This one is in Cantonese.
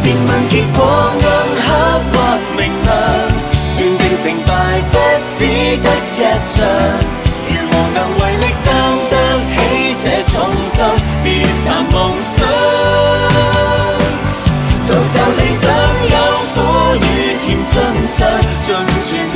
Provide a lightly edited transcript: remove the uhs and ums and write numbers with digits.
別問結果暗黑或明亮，斷定成敗不只得一仗。如無能為力擔得起這重傷，別談夢想。造就理想有苦與甜盡嘗，盡全